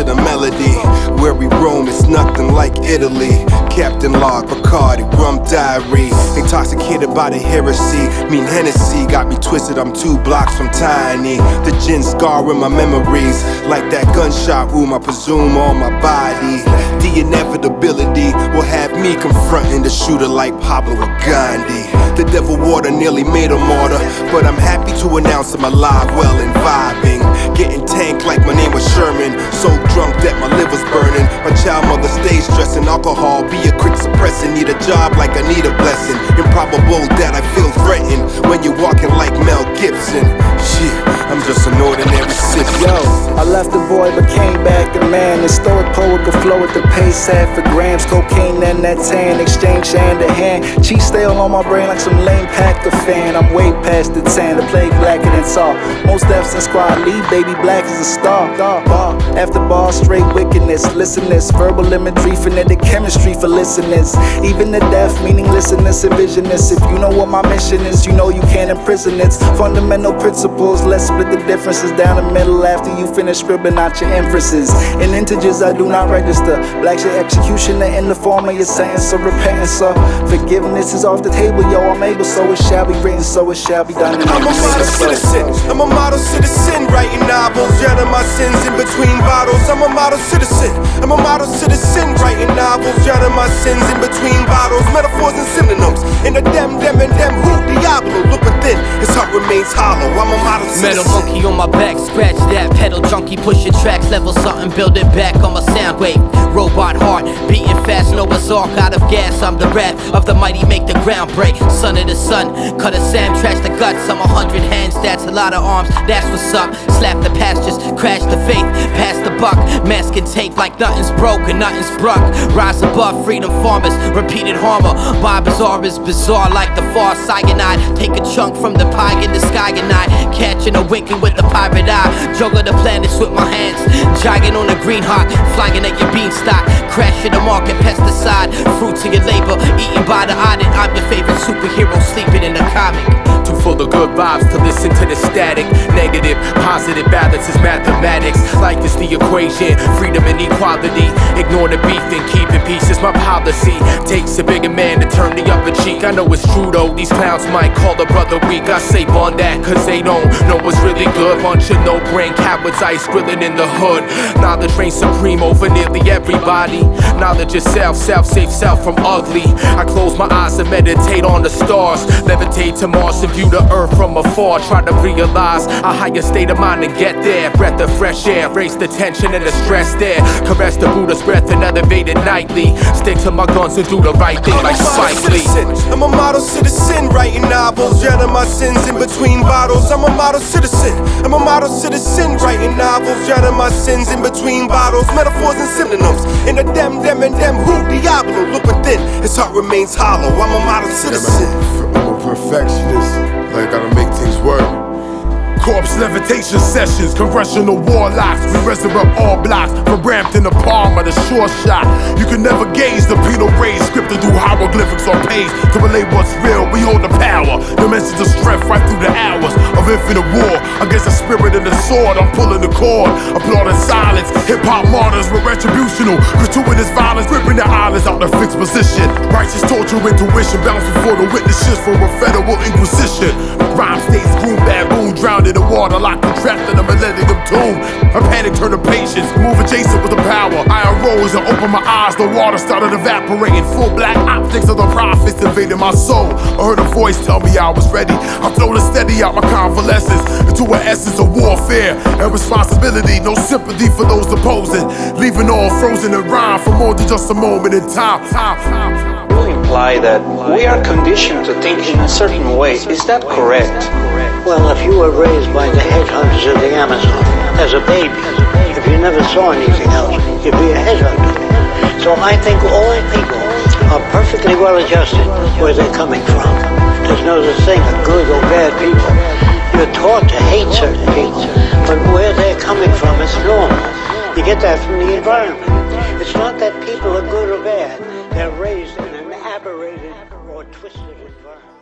to the melody. Where we roam, it's nothing like Italy. Captain Log, Bacardi, rum diary. Intoxicated by the heresy. Mean Hennessy got me twisted, I'm 2 blocks from tiny. The gin scar in my memories. Like that gunshot wound, I presume, on my body. The inevitability will have me confronting the shooter like Pablo or Gandhi. The devil water nearly made a martyr, but I'm happy to announce I'm alive, well and vibing. Getting tanked like my name was Sherman. So drunk that my liver's burning. My child mother stays stressing. Alcohol be a quick suppressant. Need a job like I need a blessing. Improbable that I feel threatened when you're walking like Mel Gibson. Shit, I'm just an ordinary citizen. Yo, I left a boy but came back a man. And stoic poet could flow at the pace, half for grams. Cocaine and that tan, exchange hand to hand. Cheese stale on my brain like some lame Packer fan. I'm way past the tan, the plague blacker than salt. Most F's in squad lead, baby black is a star. Bar after bar, straight wickedness. Listen this, verbal imagery, phonetic chemistry for listeners. Even the deaf, meaning listeners and visionists. If you know what my mission is, you know you can't imprison it. Fundamental principles, let's split the differences down the middle after you finish scribbling out your inferences. In integers I do not register. Black's your executioner in the form of your sentence of repentance. Forgiveness is off the table, yo, I'm able, so it shall be written, so it shall be done. I'm a model citizen, I'm a model citizen, writing novels, drowning my sins in between bottles. I'm a model citizen, I'm a model citizen, writing novels, drowning my sins in between bottles. Metaphors and synonyms, in the them, who Diablo, look within, his heart remains hollow. I'm a model citizen. Metal monkey on my back, scratch that. Pedal junkie pushing tracks, level something, build it back on my sound wave. Robot heart, beating fast, no Ark out of gas. I'm the wrath of the mighty, make the ground break. Son of the sun, cut a Sam, trash the guts. I'm 100 hands, that's a lot of arms, that's what's up. Slap the pastures, crash the faith, pass the buck. Mask and tape like nothing's broke and nothing's bruck. Rise above freedom farmers, repeated harmer. My bizarre is bizarre like the far cyanide. Take a chunk from the pie in the sky and I catching a winking with the pirate eye. Juggle the planets with my hands, jogging on a green hawk, flying at your beanstalk. Crashing the market, pesticide, fruit to your labor, eaten by the audit. I'm your favorite superhero, sleeping in a comic. Too full of good vibes to listen to the static. Negative, positive balance is mathematics. Life is the equation, freedom and equality. Ignore the beef and keeping peace is my policy. Takes a bigger man to turn the other cheek. I know it's true though, these clowns might call a brother weak. I say on that cause they don't know what's really good. Bunch of no-brain cowards, ice grilling in the hood. Knowledge reigns supreme over nearly everybody. Knowledge is self, save self from ugly. I close my eyes and meditate on the stars. Levitate to Mars and view the earth from afar. Try to realize a higher state of mind and get there. Breath of fresh air, raise the tension and the stress there. Caress the Buddha's breath and elevate it nightly. Stick to my guns and do the right thing like Spike Lee. I'm a model citizen, writing novels, drowning my sins in between bottles. I'm a model citizen, I'm a model citizen, writing novels, drowning my sins in between bottles. Metaphors and synonyms, in the them, who Diablo, look within, his heart remains hollow. I'm a model citizen. I'm a perfectionist, I gotta make things work. Corpse levitation sessions, congressional warlocks. We resurrect all blocks, from Brampton to Palmer to Shore Shot. You can never gauge the penal rays, scripted through hieroglyphics on page. To relate what's real, we hold the power. Dimensions of strength right through the hours of infinite war. Against the spirit and the sword, I'm pulling the cord. Applauding silence, hip-hop martyrs with retributional. Gratuitous violence, ripping their eyelids out their fixed position. Righteous torture, intuition, balance before the witnesses for a federal inquisition. Rhyme states, groom, baboon, drowned in the water, locked and trapped in a millennium tomb. A panic turned to patience, move adjacent with the power. I arose and opened my eyes, the water started evaporating. Full black optics of the prophets invaded my soul. I heard a voice tell me I was ready. I floated steady out my convalescence into an essence of warfare and responsibility. No sympathy for those opposing, leaving all frozen in rhyme for more than just a moment in time. You imply that we are conditioned to think in a certain way. Is that correct? Well, if you were raised by the headhunters of the Amazon as a baby, if you never saw anything else, you'd be a headhunter. So I think all people are perfectly well adjusted where they're coming from. There's no such thing as good or bad people. You're taught to hate certain people, but where they're coming from, it's normal. You get that from the environment. It's not that people are good or bad. They're raised in an aberrated or twisted environment.